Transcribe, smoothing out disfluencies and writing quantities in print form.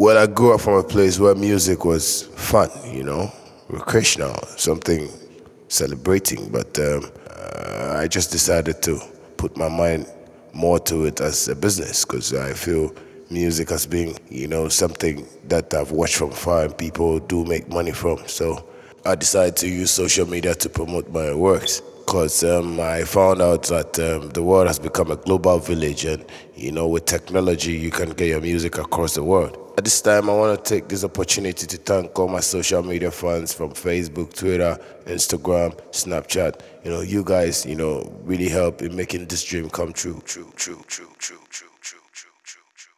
Well, I grew up from a place where music was fun, recreational, something celebrating. But I just decided to put my mind more to it as a business because I feel music has been, something that I've watched from far and people do make money from. So I decided to use social media to promote my works because I found out that the world has become a global village, and with technology, you can get your music across the world. At this time, I want to take this opportunity to thank all my social media fans from Facebook, Twitter, Instagram, Snapchat. You guys, really help in making this dream come true.